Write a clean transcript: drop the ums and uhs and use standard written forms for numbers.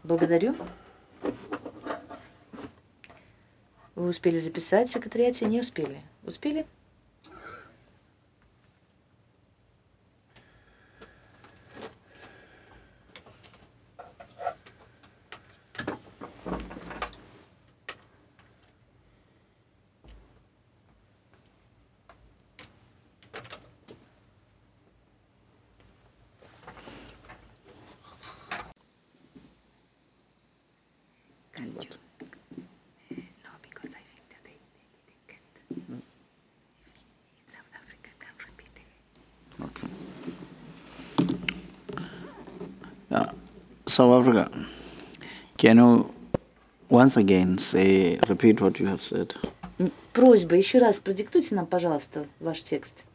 Благодарю. Вы успели записать в секретариате? Не успели. Успели? South Africa, can you once again repeat what you have said? Просьба, еще раз продиктуйте нам, пожалуйста, ваш текст.